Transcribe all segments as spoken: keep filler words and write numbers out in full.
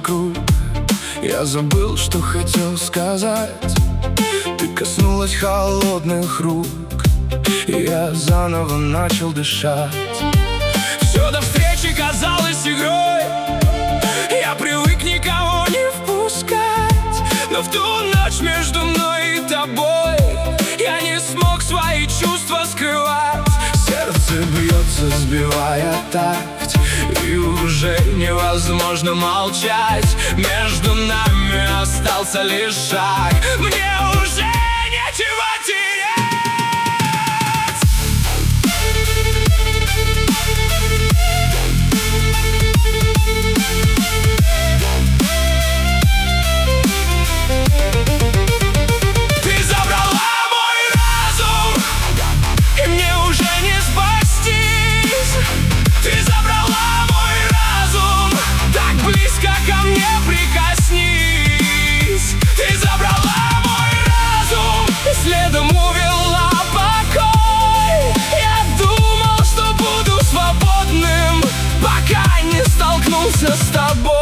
вокруг. Я забыл, что хотел сказать. Ты коснулась холодных рук, и я заново начал дышать. Все до встречи казалось игрой, я привык никого не впускать. Но в ту ночь между мной и тобой я не смог свои чувства скрывать. Сердце бьется, сбивая такт, и уже невозможно молчать. Между нами остался лишь шаг, мне уже нечего терять. Ты забрала мой разум, и мне уже не спастись. Ты забрала мой разум, так близко ко мне прикоснись. Ты забрала мой разум, и следом увела покой. Я думал, что буду свободным, пока не столкнулся с тобой.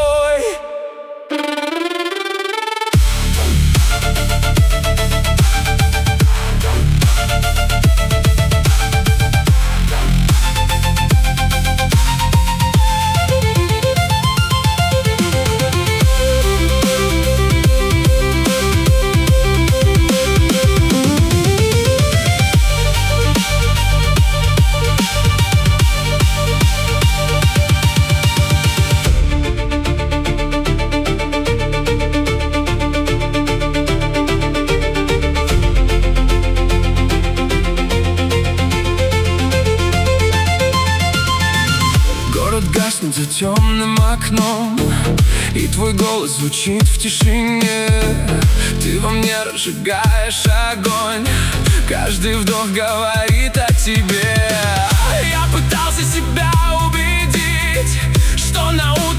Гаснет за темным окном, и твой голос звучит в тишине. Ты во мне разжигаешь огонь, каждый вдох говорит о тебе. Я пытался себя убедить, что на улице